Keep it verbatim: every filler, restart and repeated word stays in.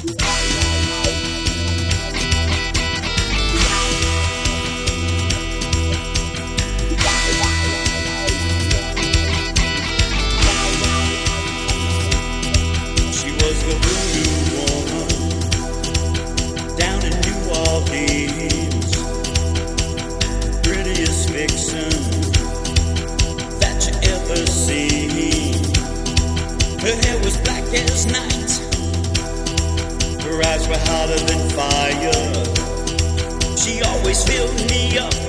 She was the voodoo woman down in New Orleans, prettiest vixen that you ever seen. Her hair was black as night, her eyes were hotter than fire. She always filled me up